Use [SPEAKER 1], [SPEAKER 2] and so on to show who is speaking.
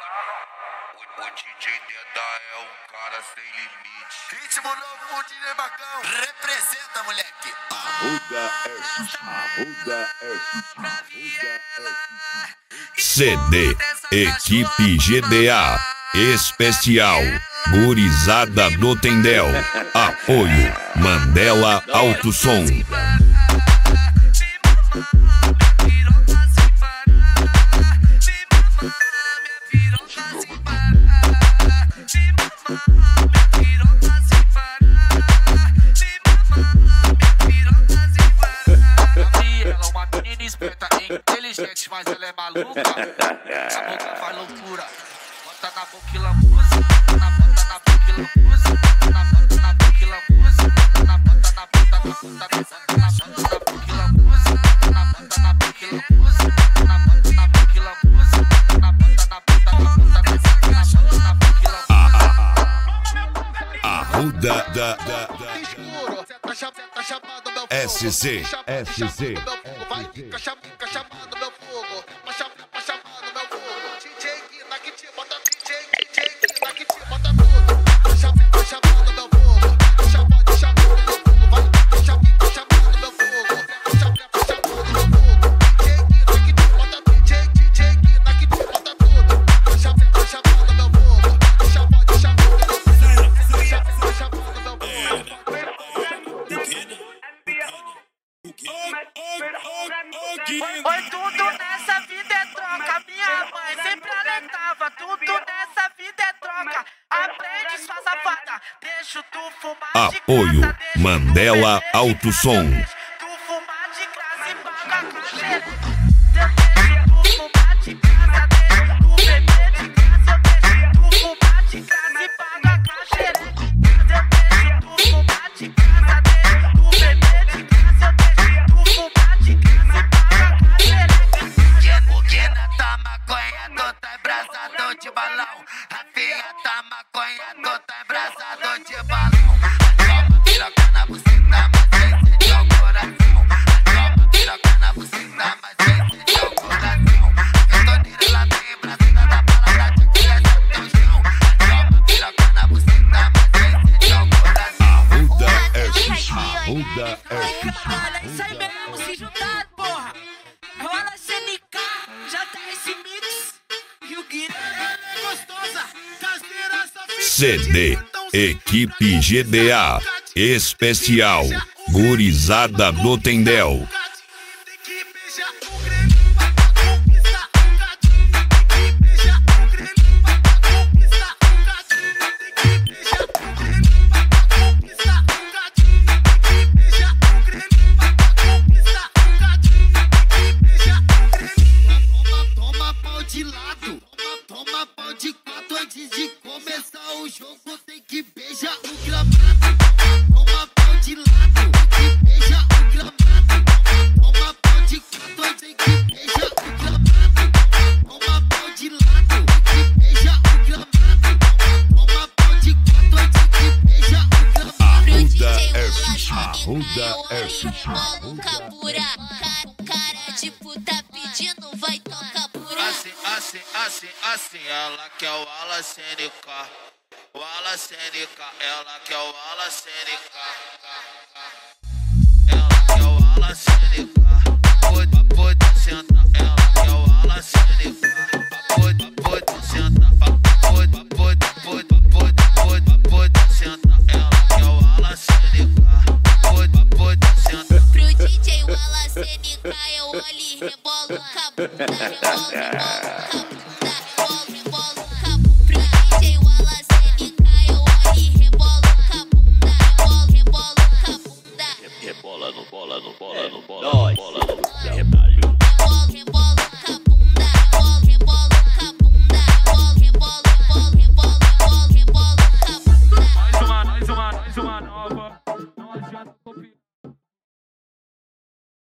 [SPEAKER 1] O DJ Deda é um cara sem limite.
[SPEAKER 2] Ritmo novo com o DJ Macão. Representa, moleque.
[SPEAKER 3] CD Equipe GDA Especial Gurizada do Tendel. Apoio Mandela Alto Som.
[SPEAKER 4] Ela é uma menina esperta, inteligente, mas ela é maluca. A boca faz loucura. Bota na boca e lambuza. Bota na boca e lambuza. Bota na boca e lambuza. Bota na boca e lambuza. Bota na boca e lambuza. Bota na boca e lambuza. Bota na boca e lambuza.
[SPEAKER 3] Arruda da SC.
[SPEAKER 2] Vai ficar chamado meu fogo. Vai chamado meu fogo. DJ Guina que te bota, DJ Guina que te bota tudo. Vai chamado meu fogo. Vai chamado meu fogo. Vai chamado meu fogo. Vai chamado meu fogo. DJ Guina que te bota, DJ Guina que te bota tudo. Vai chamado meu fogo. Vai chamado meu fogo.
[SPEAKER 5] Foi tudo nessa vida é troca. Minha mãe sempre alertava. Tudo nessa vida é troca. Aprende, sua safada. Deixa tu fumar de
[SPEAKER 3] Apoio
[SPEAKER 5] graça.
[SPEAKER 3] Mandela Alto Som.
[SPEAKER 5] Tu fumar de graça e paga cacheira. Deixa tu fumar de graça. Deixa tu beber de graça. Deixa tu fumar de graça e paga cacheira. Deixa tu fumar de graça. Deixa tu beber de graça. Deixa tu fumar de graça e paga cacheira.
[SPEAKER 4] O Guina tá maconhado, tá embrasado de balão. Rafinha tá maconhado, tá embrasado de balão. Toma piroca na bucina, mas esse de o coração. Toma piroca na bucina, mas esse de o coração. Eu tô nele lá bem embrasada da balada de que é teu chão. Toma piroca na bucina, mas esse de o coração.
[SPEAKER 3] Arruda
[SPEAKER 5] Olha, isso aí mesmo, se juntar, porra. Rola CNK, já tá esse mix. E o Guina é gostosa.
[SPEAKER 3] CD Equipe GDA Especial Gurizada do Tendel.
[SPEAKER 2] Toma pau de lado, toma pau de quatro antes de começar o jogo. Tem que beijar o gramado. Toma pau de lado, tem que beijar o gramado. Toma pau de quatro, tem que beijar o gramado. Toma pau de lado, tem que beijar o gramado. Toma pau de quatro, tem que beijar o gramado.
[SPEAKER 3] Arruda
[SPEAKER 6] Cara de puta pedindo, vai tocar pura.
[SPEAKER 4] Assim, ela quer o ala CNK. O ala CNK, ela quer o ala CNK. Ela quer o ala CNK. Pode sentar, ela quer o ala CNK. Pode sentar, pode sentar, ela quer o ala CNK. Pode sentar.
[SPEAKER 6] Pro DJ o ala CNK eu olho e rebolo com a bunda, rebolo com a bunda.